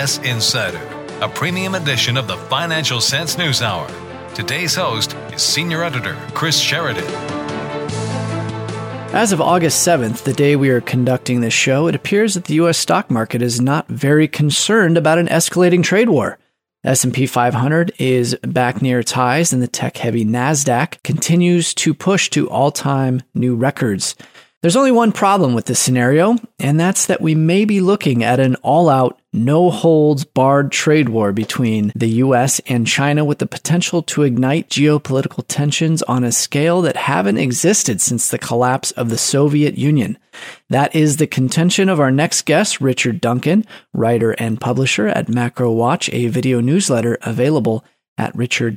U.S. Insider, a premium edition of the Financial Sense News Hour. Today's host is Senior Editor Chris Sheridan. As of August 7th, the day we are conducting this show, it appears that the U.S. stock market is not very concerned about an escalating trade war. S&P 500 is back near its highs, and the tech-heavy NASDAQ continues to push to all-time new records. There's only one problem with this scenario, and that's that we may be looking at an all-out, no-holds-barred trade war between the U.S. and China with the potential to ignite geopolitical tensions on a scale that haven't existed since the collapse of the Soviet Union. That is the contention of our next guest, Richard Duncan, writer and publisher at Macro Watch, a video newsletter available at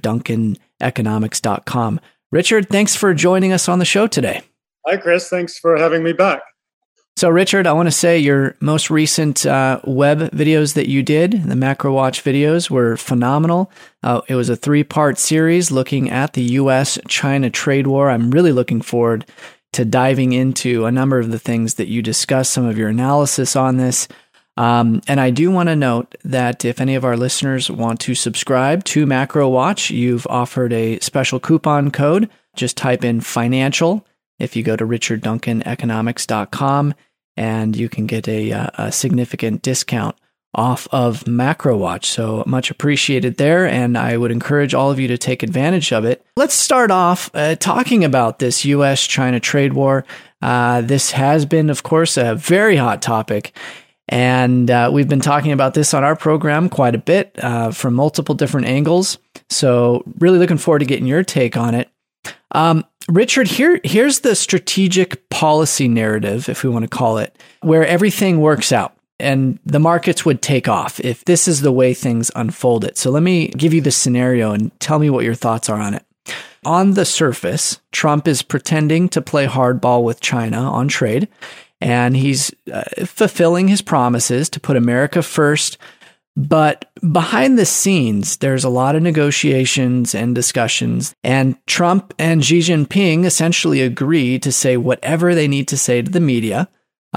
richardduncaneconomics.com. Richard, thanks for joining us on the show today. Hi, Chris. Thanks for having me back. So, Richard, I want to say your most recent web videos that you did, the Macro Watch videos, were phenomenal. It was a 3-part series looking at the U.S.-China trade war. I'm really looking forward to diving into a number of the things that you discussed, some of your analysis on this. And I do want to note that if any of our listeners want to subscribe to Macro Watch, you've offered a special coupon code. Just type in financial if you go to richardduncaneconomics.com, and you can get a significant discount off of Macro Watch. So much appreciated there, and I would encourage all of you to take advantage of it. Let's start off talking about this U.S.-China trade war. This has been, of course, a very hot topic, and we've been talking about this on our program quite a bit from multiple different angles. So really looking forward to getting your take on it. Richard, here's the strategic policy narrative, if we want to call it, where everything works out and the markets would take off if this is the way things unfolded. So let me give you the scenario and tell me what your thoughts are on it. On the surface, Trump is pretending to play hardball with China on trade, and he's fulfilling his promises to put America first. But behind the scenes, there's a lot of negotiations and discussions, and Trump and Xi Jinping essentially agree to say whatever they need to say to the media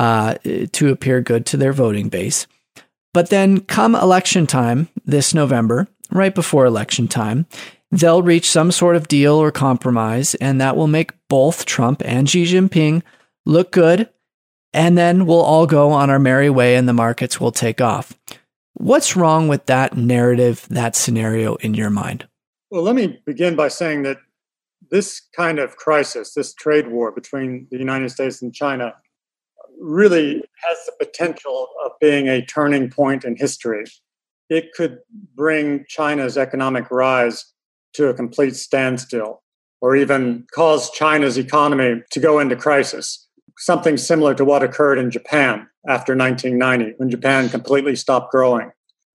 to appear good to their voting base. But then come election time this November, right before election time, they'll reach some sort of deal or compromise, and that will make both Trump and Xi Jinping look good, and then we'll all go on our merry way and the markets will take off. What's wrong with that narrative, that scenario in your mind? Well, let me begin by saying that this kind of crisis, this trade war between the United States and China, really has the potential of being a turning point in history. It could bring China's economic rise to a complete standstill, or even cause China's economy to go into crisis. Something similar to what occurred in Japan after 1990, when Japan completely stopped growing.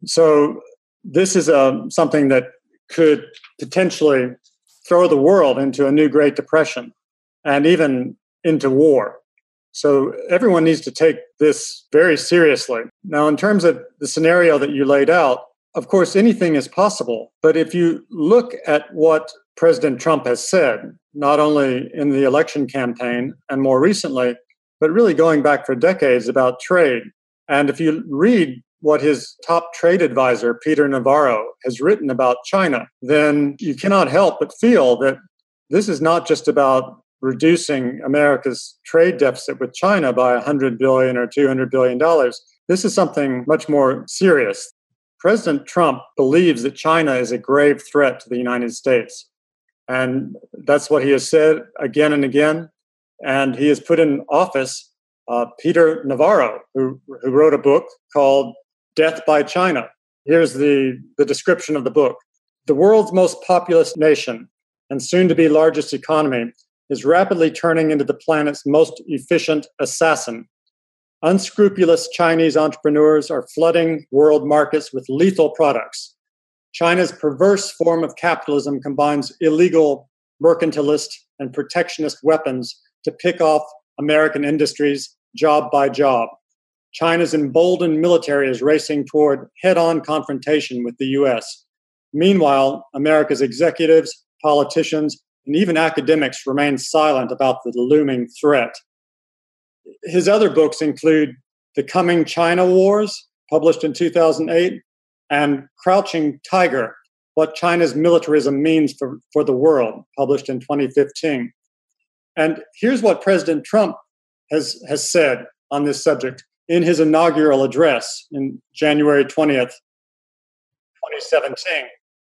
So this is something that could potentially throw the world into a new Great Depression and even into war. So everyone needs to take this very seriously. Now, in terms of the scenario that you laid out, of course, anything is possible. But if you look at what President Trump has said, not only in the election campaign and more recently, but really going back for decades about trade. And if you read what his top trade advisor, Peter Navarro, has written about China, then you cannot help but feel that this is not just about reducing America's trade deficit with China by $100 billion or $200 billion. This is something much more serious. President Trump believes that China is a grave threat to the United States. And that's what he has said again and again. And he has put in office Peter Navarro, who wrote a book called Death by China. Here's the description of the book. The world's most populous nation and soon-to-be largest economy is rapidly turning into the planet's most efficient assassin. Unscrupulous Chinese entrepreneurs are flooding world markets with lethal products. China's perverse form of capitalism combines illegal, mercantilist, and protectionist weapons to pick off American industries job by job. China's emboldened military is racing toward head-on confrontation with the U.S. Meanwhile, America's executives, politicians, and even academics remain silent about the looming threat. His other books include The Coming China Wars, published in 2008, and Crouching Tiger, What China's Militarism Means for the World, published in 2015. And here's what President Trump has said on this subject in his inaugural address in January 20th, 2017.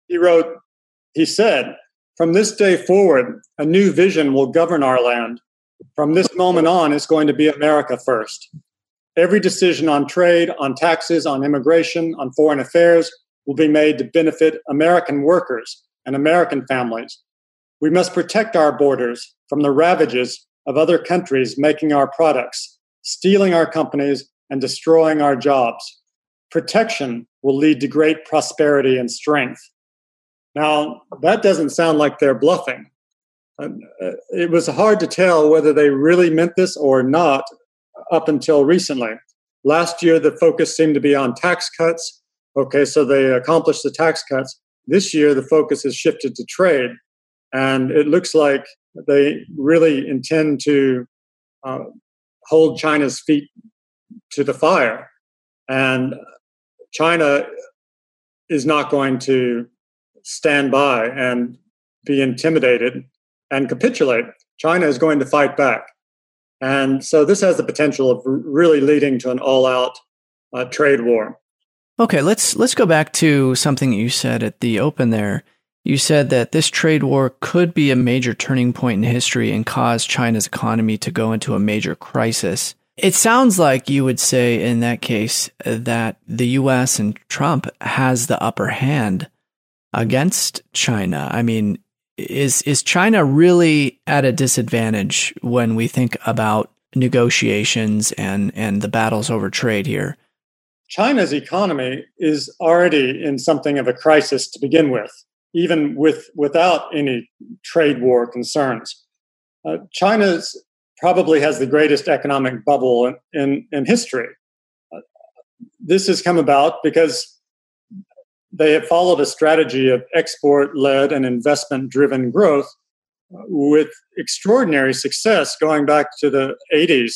He said, "From this day forward, a new vision will govern our land. From this moment on, it's going to be America first. Every decision on trade, on taxes, on immigration, on foreign affairs will be made to benefit American workers and American families. We must protect our borders from the ravages of other countries making our products, stealing our companies, and destroying our jobs. Protection will lead to great prosperity and strength." Now, that doesn't sound like they're bluffing. It was hard to tell whether they really meant this or not up until recently. Last year, the focus seemed to be on tax cuts. Okay, so they accomplished the tax cuts. This year, the focus has shifted to trade. And it looks like they really intend to hold China's feet to the fire. And China is not going to stand by and be intimidated and capitulate. China is going to fight back. And so this has the potential of really leading to an all-out trade war. Okay, let's go back to something that you said at the open there. You said that this trade war could be a major turning point in history and cause China's economy to go into a major crisis. It sounds like you would say in that case that the U.S. and Trump has the upper hand against China. I mean, is China really at a disadvantage when we think about negotiations and the battles over trade here? China's economy is already in something of a crisis to begin with, even without any trade war concerns. China's probably has the greatest economic bubble in history. This has come about because they have followed a strategy of export-led and investment-driven growth with extraordinary success going back to the 80s.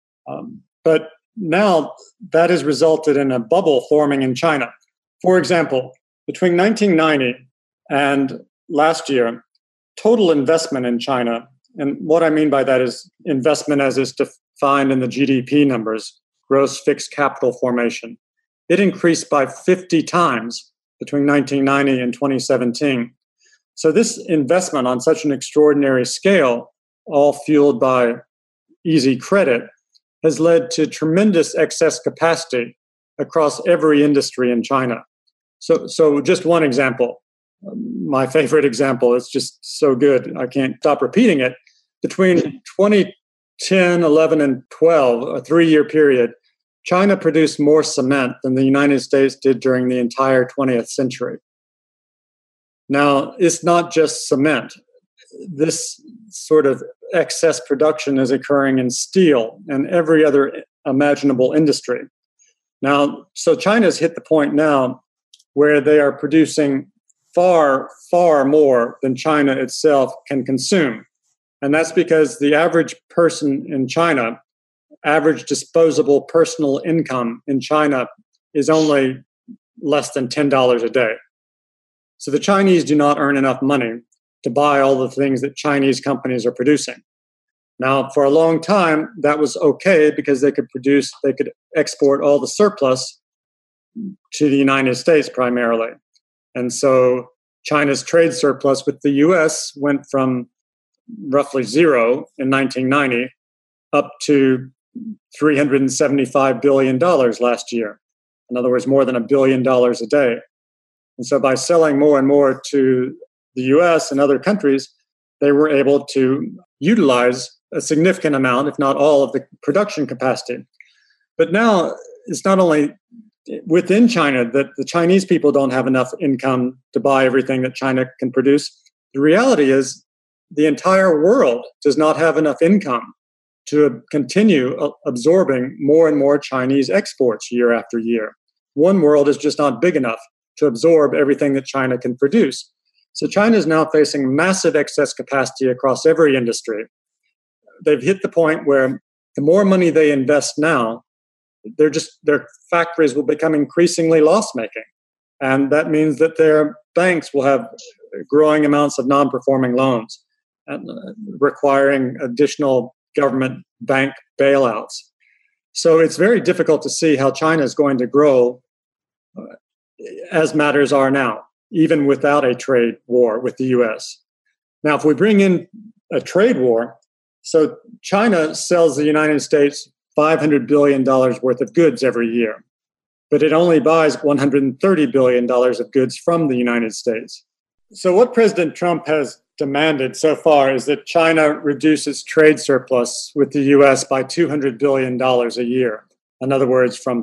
But now that has resulted in a bubble forming in China. For example, between 1990 and last year, total investment in China, and what I mean by that is investment as is defined in the GDP numbers, gross fixed capital formation, it increased by 50 times between 1990 and 2017. So this investment on such an extraordinary scale, all fueled by easy credit, has led to tremendous excess capacity across every industry in China. So just one example, my favorite example, it's just so good, I can't stop repeating it. Between 2010, 11, and 12, a 3-year period, China produced more cement than the United States did during the entire 20th century. Now, it's not just cement. This sort of excess production is occurring in steel and every other imaginable industry. Now, so China's hit the point now where they are producing far, far more than China itself can consume. And that's because the average person in China, average disposable personal income in China is only less than $10 a day. So the Chinese do not earn enough money to buy all the things that Chinese companies are producing. Now, for a long time, that was okay because they could export all the surplus to the United States primarily. And so China's trade surplus with the US went from roughly zero in 1990 up to $375 billion last year. In other words, more than $1 billion a day. And so by selling more and more to the US and other countries, they were able to utilize a significant amount, if not all, of the production capacity. But now it's not only within China that the Chinese people don't have enough income to buy everything that China can produce. The reality is the entire world does not have enough income to continue absorbing more and more Chinese exports year after year. One world is just not big enough to absorb everything that China can produce. So China is now facing massive excess capacity across every industry. They've hit the point where the more money they invest now, their factories will become increasingly loss-making. And that means that their banks will have growing amounts of non-performing loans, requiring additional government bank bailouts. So it's very difficult to see how China is going to grow as matters are now, even without a trade war with the US. Now, if we bring in a trade war, so China sells the United States $500 billion worth of goods every year, but it only buys $130 billion of goods from the United States. So what President Trump has demanded so far is that China reduce its trade surplus with the US by $200 billion a year. In other words, from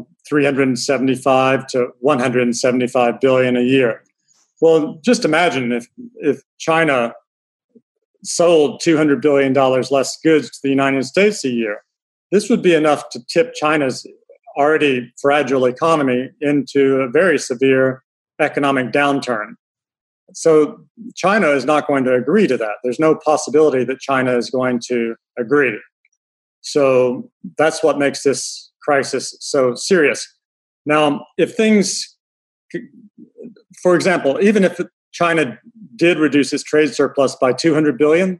375 to 175 billion a year. Well, just imagine if China sold $200 billion less goods to the United States a year. This would be enough to tip China's already fragile economy into a very severe economic downturn. So China is not going to agree to that. There's no possibility that China is going to agree. So that's what makes this crisis so serious. Now, if things, for example, even if China did reduce its trade surplus by 200 billion,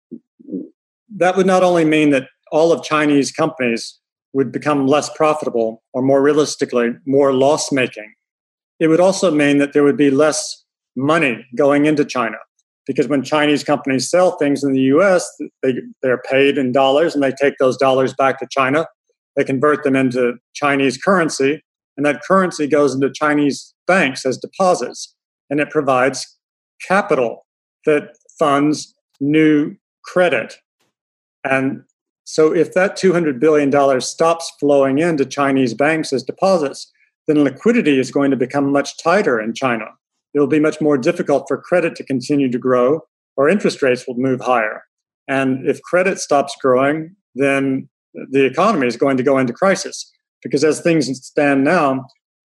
that would not only mean that all of Chinese companies would become less profitable, or more realistically, more loss-making. It would also mean that there would be less money going into China, because when Chinese companies sell things in the US, they're paid in dollars, and they take those dollars back to China. They convert them into Chinese currency, and that currency goes into Chinese banks as deposits, and it provides capital that funds new credit. And so if that $200 billion stops flowing into Chinese banks as deposits, then liquidity is going to become much tighter in China. It will be much more difficult for credit to continue to grow, or interest rates will move higher. And if credit stops growing, then the economy is going to go into crisis. Because as things stand now,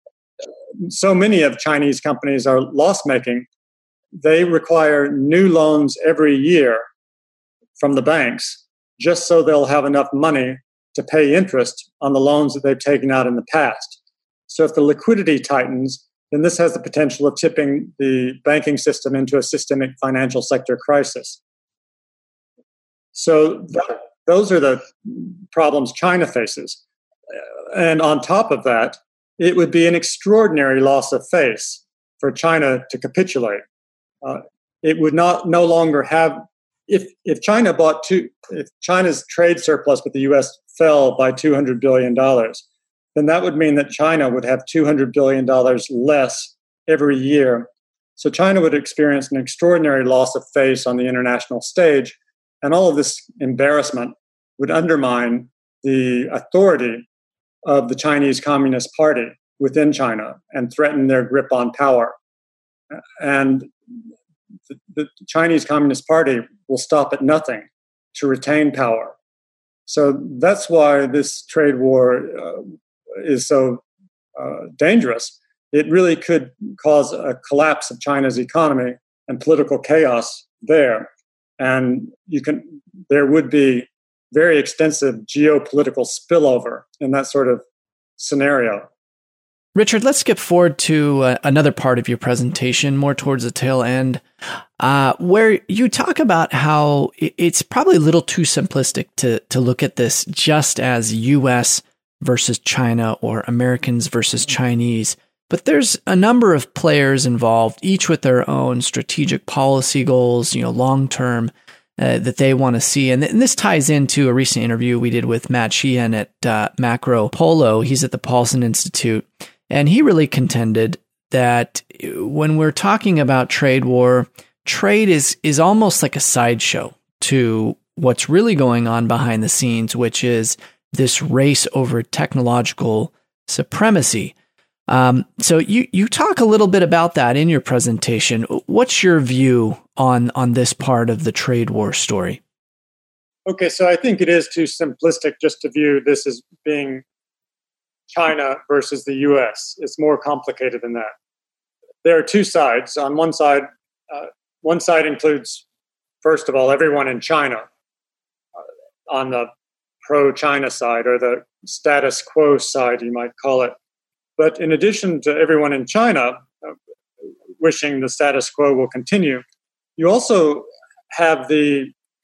so many of Chinese companies are loss-making. They require new loans every year from the banks, just so they'll have enough money to pay interest on the loans that they've taken out in the past. So if the liquidity tightens, then this has the potential of tipping the banking system into a systemic financial sector crisis. So those are the problems China faces. And on top of that, it would be an extraordinary loss of face for China to capitulate. It would no longer have, if China's trade surplus with the US fell by $200 billion, then that would mean that China would have $200 billion less every year. So China would experience an extraordinary loss of face on the international stage, and all of this embarrassment would undermine the authority of the Chinese Communist Party within China and threaten their grip on power. And the Chinese Communist Party will stop at nothing to retain power. So that's why this trade war is so dangerous. It really could cause a collapse of China's economy and political chaos there. And there would be very extensive geopolitical spillover in that sort of scenario. Richard, let's skip forward to another part of your presentation, more towards the tail end, where you talk about how it's probably a little too simplistic to look at this just as U.S. versus China or Americans versus Chinese. But there's a number of players involved, each with their own strategic policy goals, long-term, that they want to see. And this ties into a recent interview we did with Matt Sheehan at Macro Polo. He's at the Paulson Institute. And he really contended that when we're talking about trade war, trade is almost like a sideshow to what's really going on behind the scenes, which is this race over technological supremacy. So you talk a little bit about that in your presentation. What's your view on this part of the trade war story? Okay, so I think it is too simplistic just to view this as being China versus the US. It's more complicated than that. There are two sides. On one side includes, first of all, everyone in China on the pro-China side, or the status quo side, you might call it. But in addition to everyone in China, wishing the status quo will continue. You also have the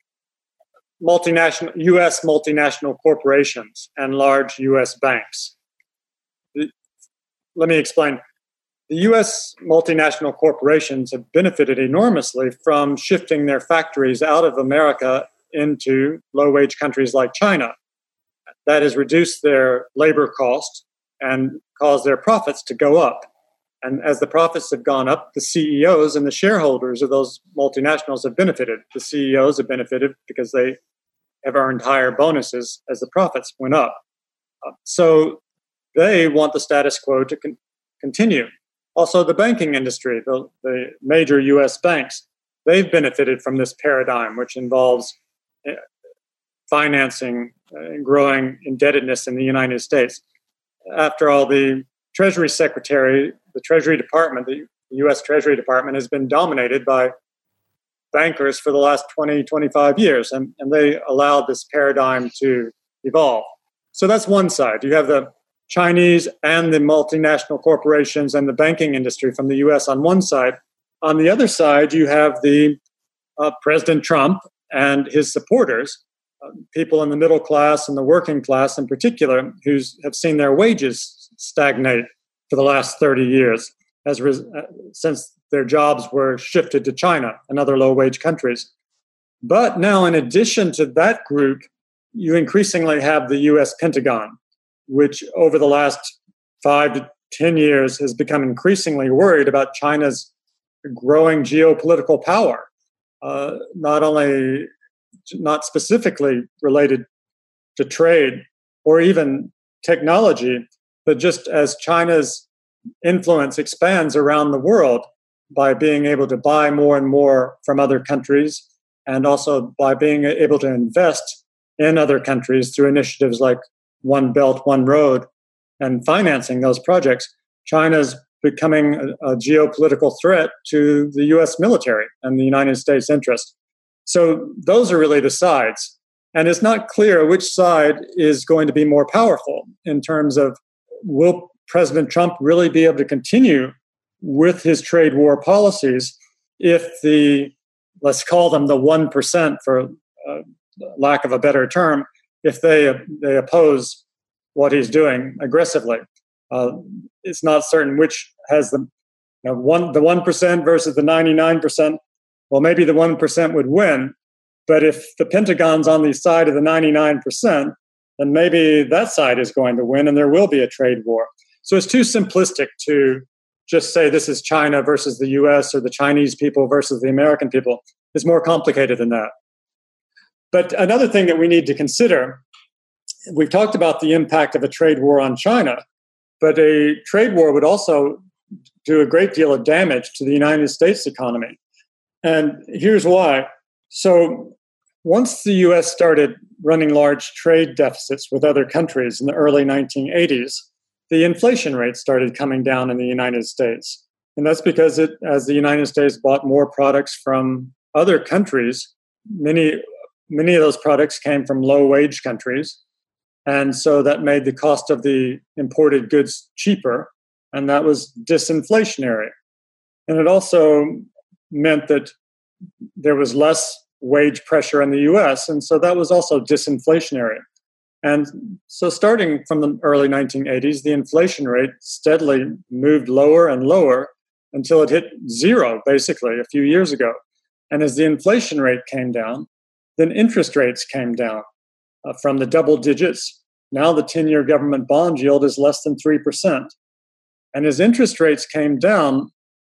U.S. multinational corporations and large U.S. banks. Let me explain. The U.S. multinational corporations have benefited enormously from shifting their factories out of America into low-wage countries like China. That has reduced their labor cost and caused their profits to go up. And as the profits have gone up, the CEOs and the shareholders of those multinationals have benefited. The CEOs have benefited because they have earned higher bonuses as the profits went up. So they want the status quo to continue. Also, the banking industry, the major U.S. banks, they've benefited from this paradigm, which involves financing and growing indebtedness in the United States. After all, the Treasury Secretary, the Treasury Department, the U.S. Treasury Department has been dominated by bankers for the last 20, 25 years, and they allowed this paradigm to evolve. So that's one side. You have the Chinese and the multinational corporations and the banking industry from the U.S. on one side. On the other side, you have the President Trump and his supporters, people in the middle class and the working class in particular, who have seen their wages stagnate for the last 30 years since their jobs were shifted to China and other low-wage countries. But now, in addition to that group, you increasingly have the U.S. Pentagon, which over the last 5 to 10 years has become increasingly worried about China's growing geopolitical power, not specifically related to trade or even technology, but just as China's influence expands around the world by being able to buy more and more from other countries, and also by being able to invest in other countries through initiatives like One Belt, One Road, and financing those projects, China's becoming a geopolitical threat to the U.S. military and the United States interest. So those are really the sides. And it's not clear which side is going to be more powerful in terms of, will President Trump really be able to continue with his trade war policies if let's call them the 1%, for lack of a better term, if they oppose what he's doing aggressively. It's not certain which has the 1% versus the 99%. Well, maybe the 1% would win, but if the Pentagon's on the side of the 99%, then maybe that side is going to win and there will be a trade war. So it's too simplistic to just say this is China versus the US or the Chinese people versus the American people. It's more complicated than that. But another thing that we need to consider, we've talked about the impact of a trade war on China, but a trade war would also do a great deal of damage to the United States economy. And here's why. So once the US started running large trade deficits with other countries in the early 1980s, the inflation rate started coming down in the United States. And that's because as the United States bought more products from other countries, many of those products came from low-wage countries. And so that made the cost of the imported goods cheaper, and that was disinflationary. And it also meant that there was less wage pressure in the US, and so that was also disinflationary. And so starting from the early 1980s, the inflation rate steadily moved lower and lower until it hit zero, basically, a few years ago. And as the inflation rate came down, then interest rates came down from the double digits. Now the 10-year government bond yield is less than 3%. And as interest rates came down,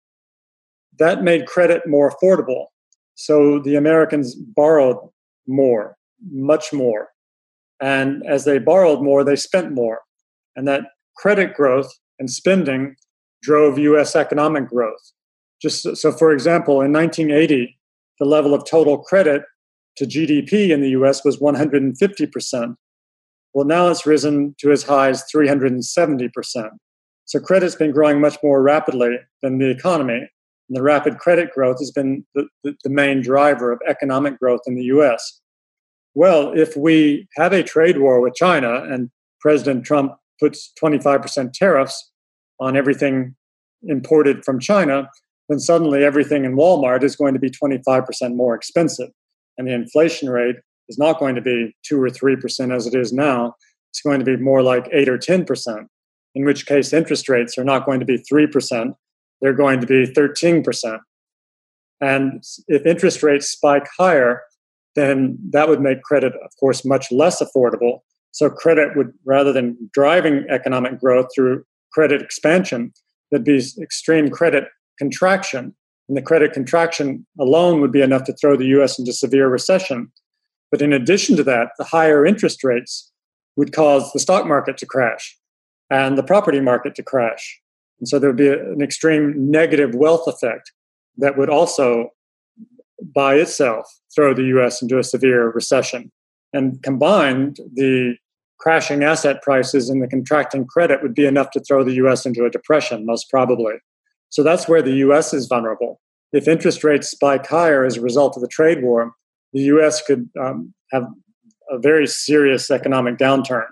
that made credit more affordable. So the Americans borrowed more, much more. And as they borrowed more, they spent more. And that credit growth and spending drove U.S. economic growth. Just so, for example, in 1980, the level of total credit to GDP in the U.S. was 150%. Well, now it's risen to as high as 370%. So credit's been growing much more rapidly than the economy. And the rapid credit growth has been the main driver of economic growth in the U.S. Well, if we have a trade war with China and President Trump puts 25% tariffs on everything imported from China, then suddenly everything in Walmart is going to be 25% more expensive. And the inflation rate is not going to be 2 or 3% as it is now. It's going to be more like 8 or 10%, in which case interest rates are not going to be 3%. They're going to be 13%. And if interest rates spike higher, then that would make credit, of course, much less affordable. So credit would, rather than driving economic growth through credit expansion, there'd be extreme credit contraction. And the credit contraction alone would be enough to throw the U.S. into severe recession. But in addition to that, the higher interest rates would cause the stock market to crash and the property market to crash. And so there would be an extreme negative wealth effect that would also, by itself, throw the U.S. into a severe recession. And combined, the crashing asset prices and the contracting credit would be enough to throw the U.S. into a depression, most probably. So that's where the U.S. is vulnerable. If interest rates spike higher as a result of the trade war, the U.S. could have a very serious economic downturn.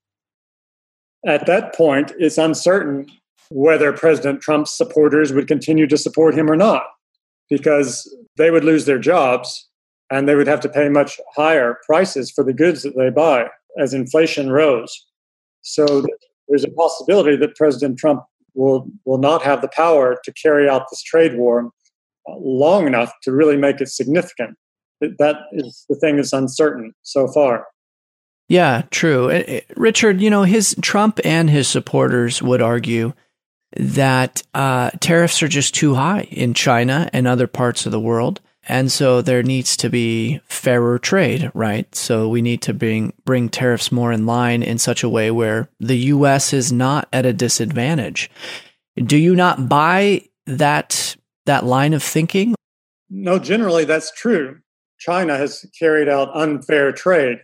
At that point, it's uncertain whether President Trump's supporters would continue to support him or not, because they would lose their jobs and they would have to pay much higher prices for the goods that they buy as inflation rose. So there's a possibility that President Trump will not have the power to carry out this trade war long enough to really make it significant. That is the thing that's uncertain so far. Yeah, true. Richard, his Trump and his supporters would argue that tariffs are just too high in China and other parts of the world. And so there needs to be fairer trade, right? So we need to bring tariffs more in line in such a way where the U.S. is not at a disadvantage. Do you not buy that line of thinking? No, generally that's true. China has carried out unfair trade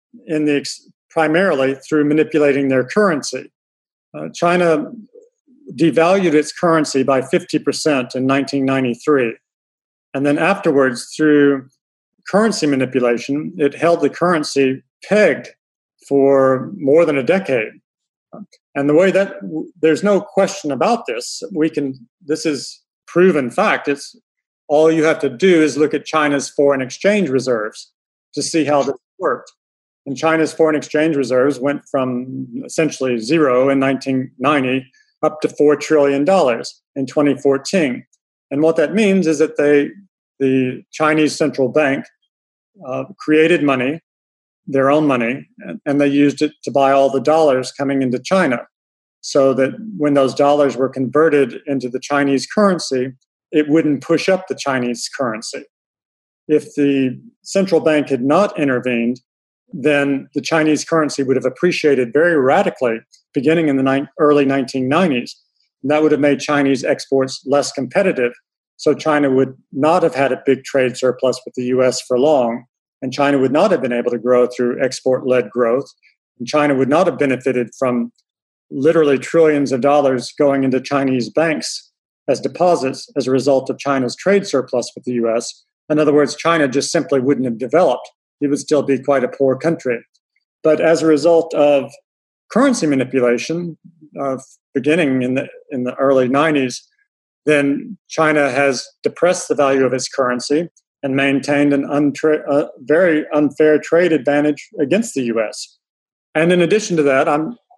primarily through manipulating their currency. China devalued its currency by 50% in 1993. And then afterwards, through currency manipulation, it held the currency pegged for more than a decade. And the way that there's no question about this, this is proven fact. It's all you have to do is look at China's foreign exchange reserves to see how this worked. And China's foreign exchange reserves went from essentially zero in 1990 up to $4 trillion in 2014. And what that means is that the Chinese central bank created money, their own money, and they used it to buy all the dollars coming into China, so that when those dollars were converted into the Chinese currency, it wouldn't push up the Chinese currency. If the central bank had not intervened, then the Chinese currency would have appreciated very radically beginning in the early 1990s. And that would have made Chinese exports less competitive. So China would not have had a big trade surplus with the U.S. for long, and China would not have been able to grow through export-led growth. And China would not have benefited from literally trillions of dollars going into Chinese banks as deposits as a result of China's trade surplus with the U.S. In other words, China just simply wouldn't have developed. It would still be quite a poor country. But as a result of currency manipulation, beginning in the early 90s, then China has depressed the value of its currency and maintained a very unfair trade advantage against the U.S. And in addition to that,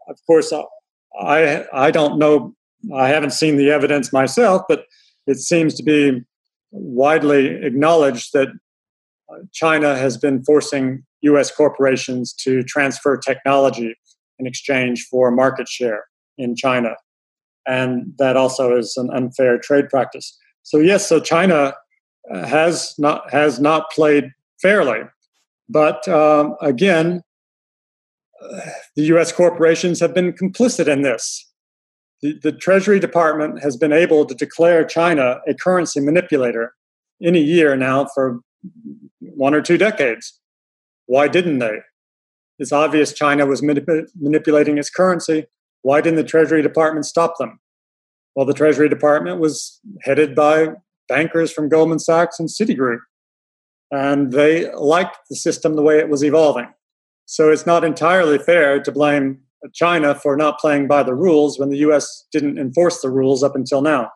I don't know, I haven't seen the evidence myself, but it seems to be widely acknowledged that China has been forcing U.S. corporations to transfer technology in exchange for market share in China. And that also is an unfair trade practice. So China has not played fairly. But again, the U.S. corporations have been complicit in this. The Treasury Department has been able to declare China a currency manipulator in a year now for 1 or 2 decades. Why didn't they? It's obvious China was manipulating its currency. Why didn't the Treasury Department stop them? Well, the Treasury Department was headed by bankers from Goldman Sachs and Citigroup, and they liked the system the way it was evolving. So it's not entirely fair to blame China for not playing by the rules when the U.S. didn't enforce the rules up until now.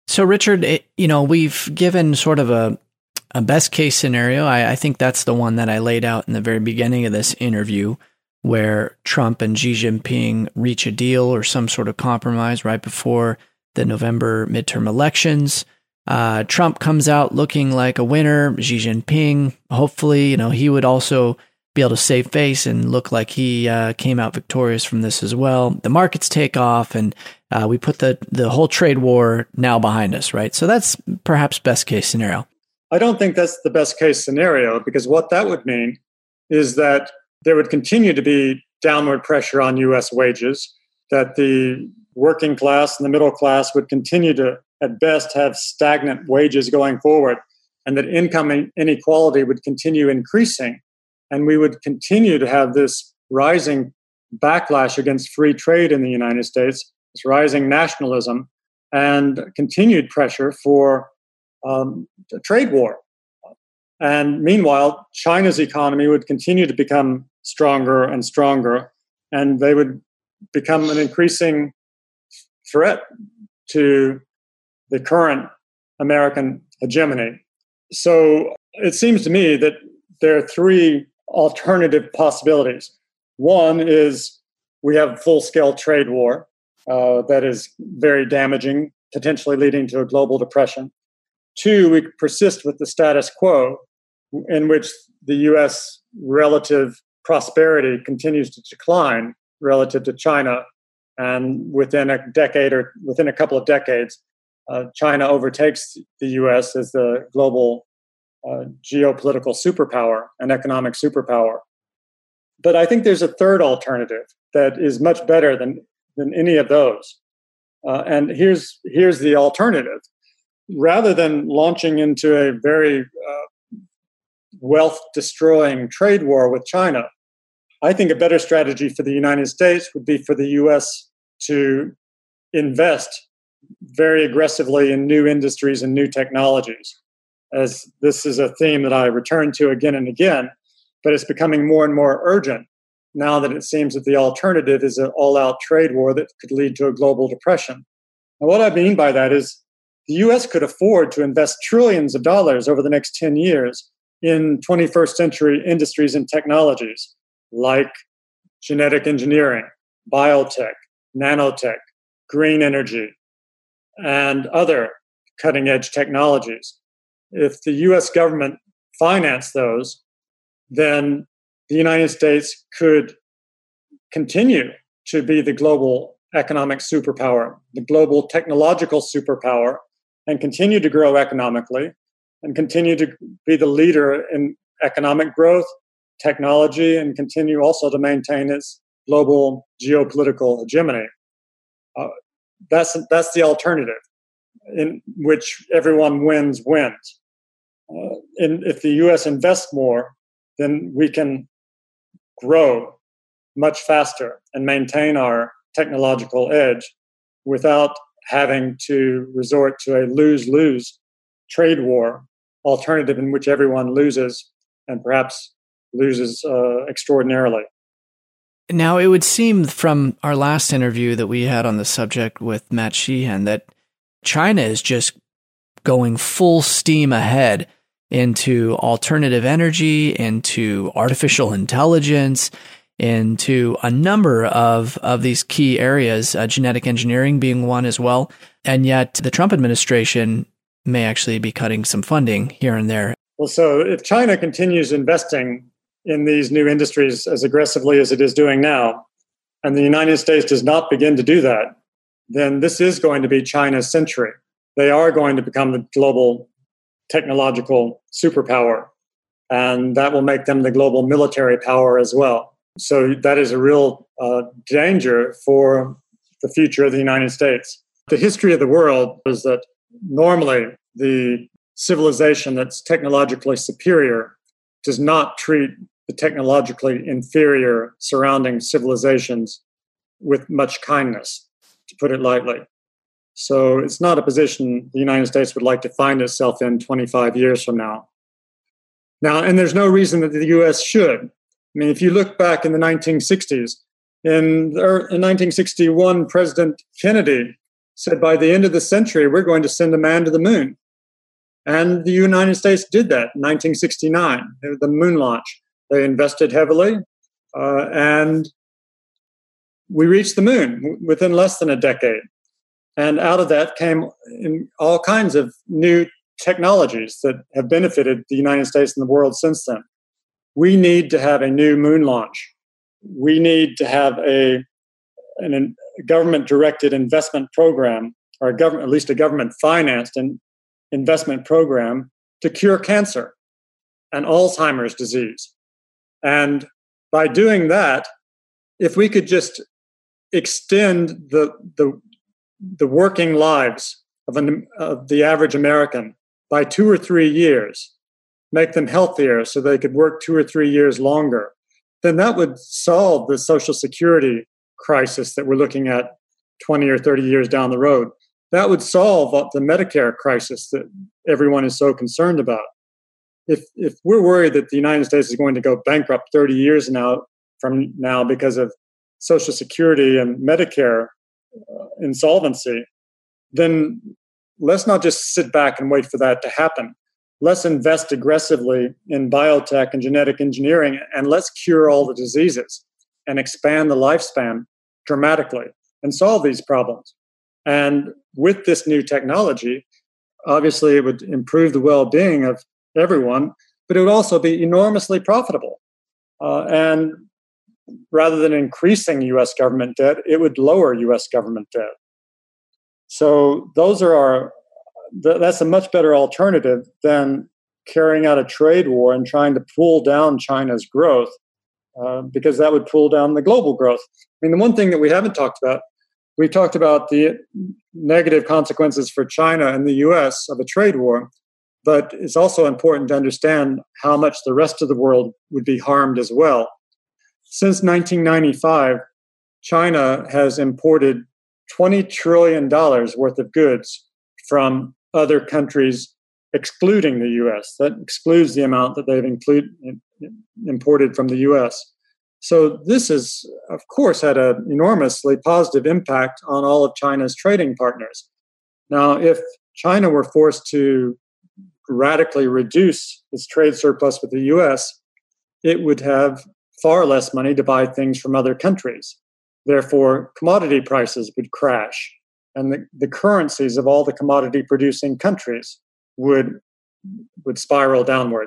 So, Richard, we've given sort of a best case scenario. I think that's the one that I laid out in the very beginning of this interview, where Trump and Xi Jinping reach a deal or some sort of compromise right before the November midterm elections. Trump comes out looking like a winner. Xi Jinping, hopefully, he would also be able to save face and look like he came out victorious from this as well. The markets take off, and we put the whole trade war now behind us, right? So that's perhaps best case scenario. I don't think that's the best case scenario, because what that would mean is that there would continue to be downward pressure on U.S. wages, that the working class and the middle class would continue to, at best, have stagnant wages going forward, and that income inequality would continue increasing. And we would continue to have this rising backlash against free trade in the United States, this rising nationalism, and continued pressure for a trade war. And meanwhile, China's economy would continue to become stronger and stronger, and they would become an increasing threat to the current American hegemony. So it seems to me that there are three alternative possibilities. One is we have a full-scale trade war that is very damaging, potentially leading to a global depression. Two, we persist with the status quo, in which the U.S. relative prosperity continues to decline relative to China. And within a decade or within a couple of decades, China overtakes the U.S. as the global geopolitical superpower and economic superpower. But I think there's a third alternative that is much better than any of those. And here's the alternative. Rather than launching into a very wealth-destroying trade war with China, I think a better strategy for the United States would be for the U.S. to invest very aggressively in new industries and new technologies. As this is a theme that I return to again and again, but it's becoming more and more urgent now that it seems that the alternative is an all-out trade war that could lead to a global depression. And what I mean by that is the U.S. could afford to invest trillions of dollars over the next 10 years in 21st century industries and technologies like genetic engineering, biotech, nanotech, green energy, and other cutting-edge technologies. If the U.S. government financed those, then the United States could continue to be the global economic superpower, the global technological superpower, and continue to grow economically and continue to be the leader in economic growth, technology, and continue also to maintain its global geopolitical hegemony. That's the alternative, in which everyone wins. And if the U.S. invests more, then we can grow much faster and maintain our technological edge without having to resort to a lose-lose trade war alternative in which everyone loses and perhaps loses extraordinarily. Now, it would seem from our last interview that we had on the subject with Matt Sheehan that China is just going full steam ahead into alternative energy, into artificial intelligence, into a number of these key areas, genetic engineering being one as well. And yet the Trump administration may actually be cutting some funding here and there. Well, so if China continues investing in these new industries as aggressively as it is doing now, and the United States does not begin to do that, then this is going to be China's century. They are going to become the global technological superpower, and that will make them the global military power as well. So that is a real danger for the future of the United States. The history of the world is that normally the civilization that's technologically superior does not treat the technologically inferior surrounding civilizations with much kindness, to put it lightly. So it's not a position the United States would like to find itself in 25 years from now. And there's no reason that the U.S. should. I mean, if you look back in the 1960s, in 1961, President Kennedy said by the end of the century, we're going to send a man to the moon. And the United States did that in 1969, the moon launch. They invested heavily, and we reached the moon within less than a decade. And out of that came all kinds of new technologies that have benefited the United States and the world since then. We need to have a new moon launch. We need to have a government-directed investment program, or at least a government-financed investment program to cure cancer and Alzheimer's disease. And by doing that, if we could just extend the working lives of the average American by 2 or 3 years, make them healthier so they could work 2 or 3 years longer, then that would solve the Social Security crisis that we're looking at 20 or 30 years down the road. That would solve the Medicare crisis that everyone is so concerned about. If we're worried that the United States is going to go bankrupt 30 years from now because of Social Security and Medicare insolvency, then let's not just sit back and wait for that to happen. Let's invest aggressively in biotech and genetic engineering, and let's cure all the diseases and expand the lifespan dramatically and solve these problems. And with this new technology, obviously it would improve the well-being of everyone, but it would also be enormously profitable. And rather than increasing U.S. government debt, it would lower U.S. government debt. So that's a much better alternative than carrying out a trade war and trying to pull down China's growth, because that would pull down the global growth. I mean, the one thing that we haven't talked about, we talked about the negative consequences for China and the U.S. of a trade war, but it's also important to understand how much the rest of the world would be harmed as well. Since 1995, China has imported $20 trillion worth of goods from other countries, excluding the U.S. That excludes the amount that they've imported from the U.S. So this has, of course, had an enormously positive impact on all of China's trading partners. Now, if China were forced to radically reduce its trade surplus with the U.S., it would have far less money to buy things from other countries. Therefore, commodity prices would crash, and the currencies of all the commodity-producing countries would spiral downward.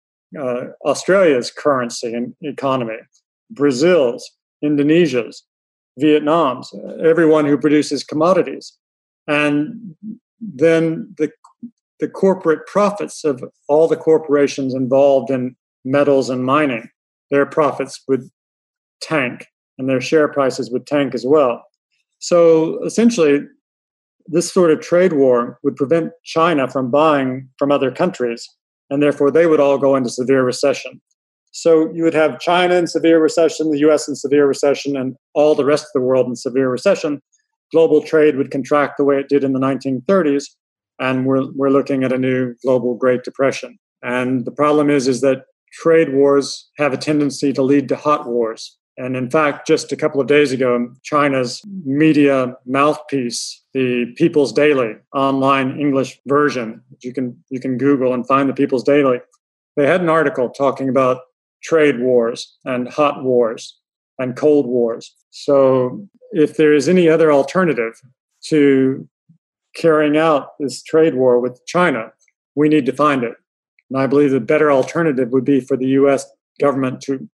Australia's currency and economy, Brazil's, Indonesia's, Vietnam's, everyone who produces commodities. And then the corporate profits of all the corporations involved in metals and mining, their profits would tank, and their share prices would tank as well. So essentially, this sort of trade war would prevent China from buying from other countries, and therefore they would all go into severe recession. So you would have China in severe recession, the US in severe recession, and all the rest of the world in severe recession. Global trade would contract the way it did in the 1930s, and we're looking at a new global Great Depression. And the problem is that trade wars have a tendency to lead to hot wars. And in fact, just a couple of days ago, China's media mouthpiece, the People's Daily online English version, you can Google and find the People's Daily, they had an article talking about trade wars and hot wars and cold wars. So if there is any other alternative to carrying out this trade war with China, we need to find it. And I believe the better alternative would be for the U.S. government to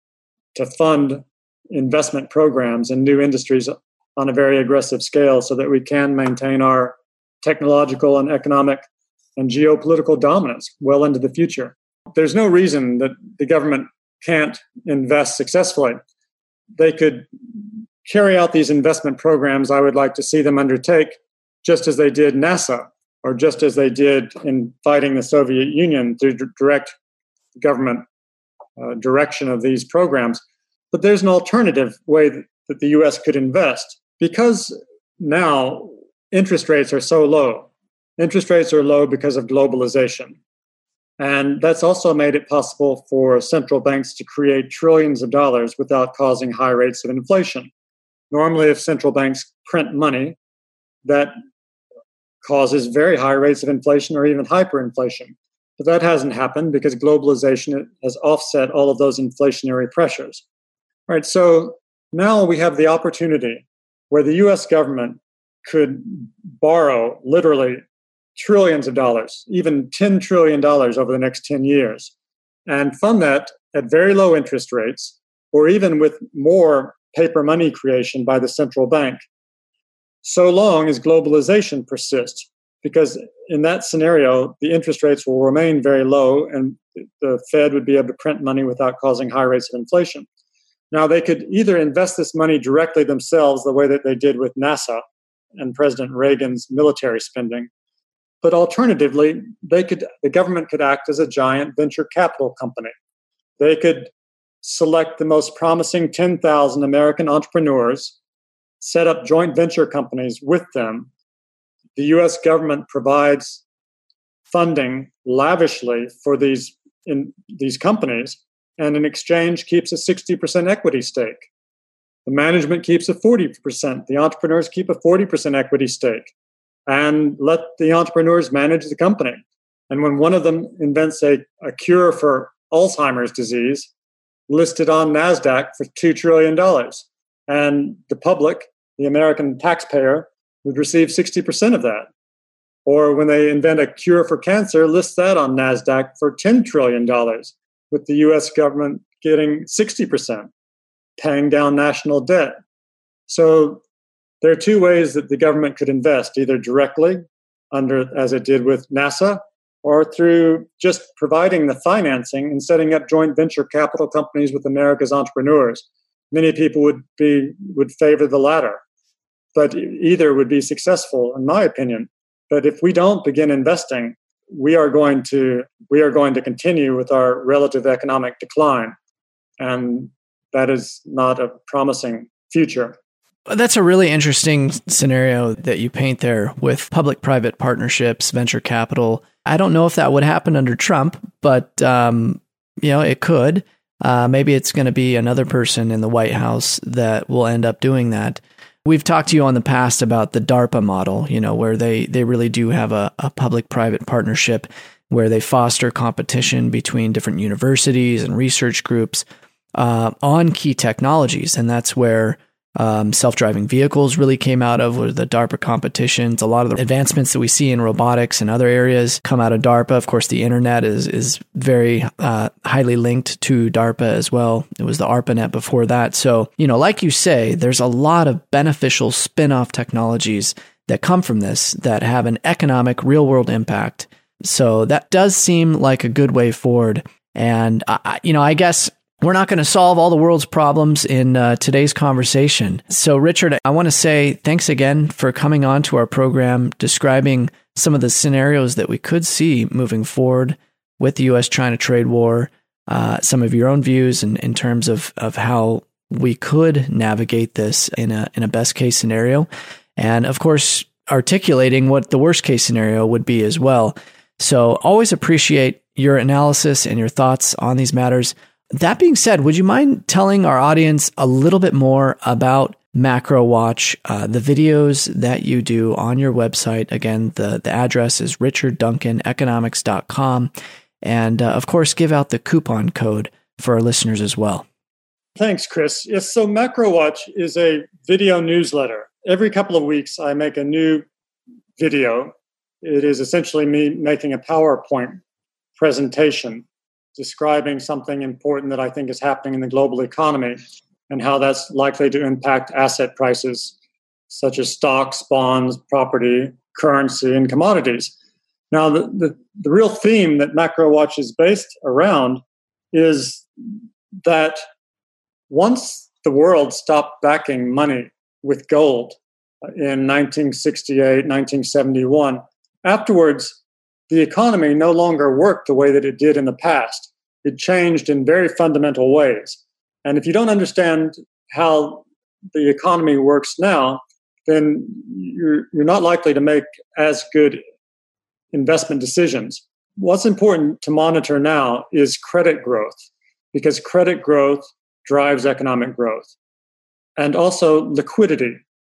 fund investment programs in new industries on a very aggressive scale so that we can maintain our technological and economic and geopolitical dominance well into the future. There's no reason that the government can't invest successfully. They could carry out these investment programs. I would like to see them undertake just as they did NASA, or just as they did in fighting the Soviet Union through direct government direction of these programs. But there's an alternative way that the U.S. could invest. Because now interest rates are so low. Interest rates are low because of globalization. And that's also made it possible for central banks to create trillions of dollars without causing high rates of inflation. Normally, if central banks print money, that causes very high rates of inflation or even hyperinflation. But that hasn't happened because globalization has offset all of those inflationary pressures. All right, so now we have the opportunity where the US government could borrow literally trillions of dollars, even $10 trillion over the next 10 years, and fund that at very low interest rates, or even with more paper money creation by the central bank, so long as globalization persists. Because in that scenario, the interest rates will remain very low and the Fed would be able to print money without causing high rates of inflation. Now, they could either invest this money directly themselves, the way that they did with NASA and President Reagan's military spending, but alternatively, the government could act as a giant venture capital company. They could select the most promising 10,000 American entrepreneurs, set up joint venture companies with them. The US government provides funding lavishly for these companies, and in exchange keeps a 60% equity stake. The management keeps a 40%. The entrepreneurs keep a 40% equity stake, and let the entrepreneurs manage the company. And when one of them invents a cure for Alzheimer's disease, listed on NASDAQ for $2 trillion, and the public, the American taxpayer, would receive 60% of that. Or when they invent a cure for cancer, list that on NASDAQ for $10 trillion, with the US government getting 60%, paying down national debt. So there are two ways that the government could invest, either directly, as it did with NASA, or through just providing the financing and setting up joint venture capital companies with America's entrepreneurs. Many people would favor the latter, but either would be successful, in my opinion. But if we don't begin investing, we are going to continue with our relative economic decline, and that is not a promising future. That's a really interesting scenario that you paint there with public-private partnerships, venture capital. I don't know if that would happen under Trump, but it could. Maybe it's going to be another person in the White House that will end up doing that. We've talked to you on the past about the DARPA model, where they really do have a public-private partnership where they foster competition between different universities and research groups on key technologies. And that's where self-driving vehicles really came out of, with the DARPA competitions. A lot of the advancements that we see in robotics and other areas come out of DARPA. Of course, the internet is very highly linked to DARPA as well. It was the ARPANET before that. So, like you say, there's a lot of beneficial spin-off technologies that come from this that have an economic, real-world impact. So that does seem like a good way forward. And, I guess we're not going to solve all the world's problems in today's conversation. So, Richard, I want to say thanks again for coming on to our program, describing some of the scenarios that we could see moving forward with the U.S.-China trade war, some of your own views in terms of how we could navigate this in a best-case scenario, and, of course, articulating what the worst-case scenario would be as well. So, always appreciate your analysis and your thoughts on these matters. That being said, would you mind telling our audience a little bit more about MacroWatch, the videos that you do on your website? Again, the address is richardduncaneconomics.com. And of course, give out the coupon code for our listeners as well. Thanks, Chris. Yes, so MacroWatch is a video newsletter. Every couple of weeks, I make a new video. It is essentially me making a PowerPoint presentation describing something important that I think is happening in the global economy and how that's likely to impact asset prices, such as stocks, bonds, property, currency, and commodities. Now, the real theme that MacroWatch is based around is that once the world stopped backing money with gold in 1968, 1971, afterwards, the economy no longer worked the way that it did in the past. It changed in very fundamental ways. And if you don't understand how the economy works now, then you're not likely to make as good investment decisions. What's important to monitor now is credit growth, because credit growth drives economic growth. And also liquidity.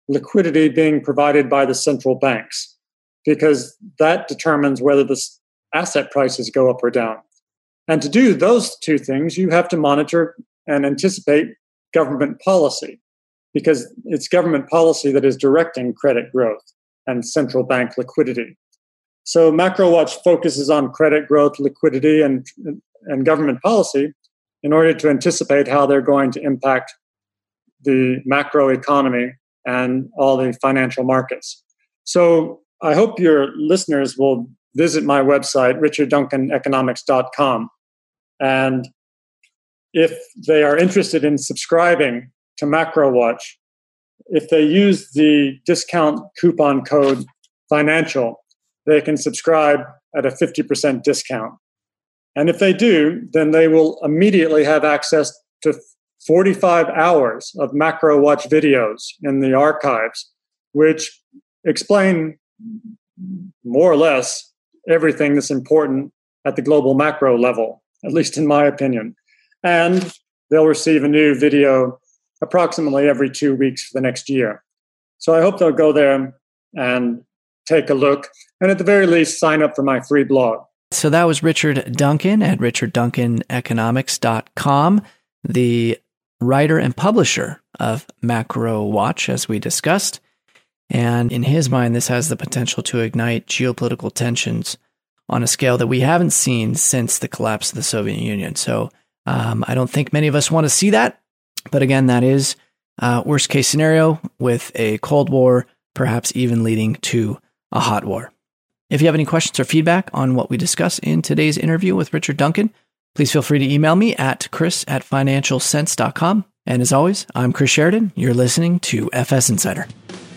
liquidity being provided by the central banks, because that determines whether the asset prices go up or down. And to do those two things, you have to monitor and anticipate government policy, because it's government policy that is directing credit growth and central bank liquidity. So MacroWatch focuses on credit growth, liquidity, and government policy in order to anticipate how they're going to impact the macro economy and all the financial markets. So I hope your listeners will visit my website, richardduncaneconomics.com. And if they are interested in subscribing to MacroWatch, if they use the discount coupon code FINANCIAL, they can subscribe at a 50% discount. And if they do, then they will immediately have access to 45 hours of MacroWatch videos in the archives, which explain more or less everything that's important at the global macro level, at least in my opinion. And they'll receive a new video approximately every 2 weeks for the next year. So I hope they'll go there and take a look, and at the very least, sign up for my free blog. So that was Richard Duncan at richardduncaneconomics.com, the writer and publisher of MacroWatch, as we discussed. And in his mind, this has the potential to ignite geopolitical tensions on a scale that we haven't seen since the collapse of the Soviet Union. So I don't think many of us want to see that. But again, that is worst case scenario with a Cold War, perhaps even leading to a hot war. If you have any questions or feedback on what we discuss in today's interview with Richard Duncan, please feel free to email me at chris@financialsense.com. And as always, I'm Chris Sheridan. You're listening to FS Insider.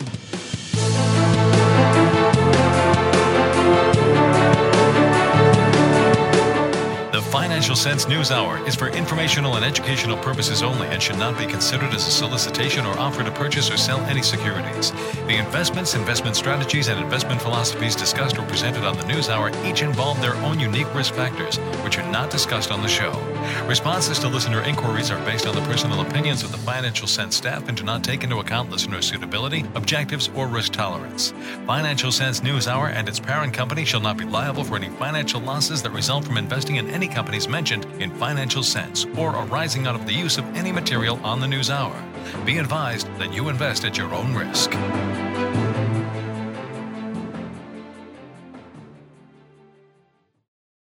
Financial Sense News Hour is for informational and educational purposes only and should not be considered as a solicitation or offer to purchase or sell any securities. The investments, investment strategies, and investment philosophies discussed or presented on the News Hour each involve their own unique risk factors, which are not discussed on the show. Responses to listener inquiries are based on the personal opinions of the Financial Sense staff and do not take into account listener suitability, objectives, or risk tolerance. Financial Sense News Hour and its parent company shall not be liable for any financial losses that result from investing in any companies mentioned in Financial Sense or arising out of the use of any material on the News Hour. Be advised that you invest at your own risk.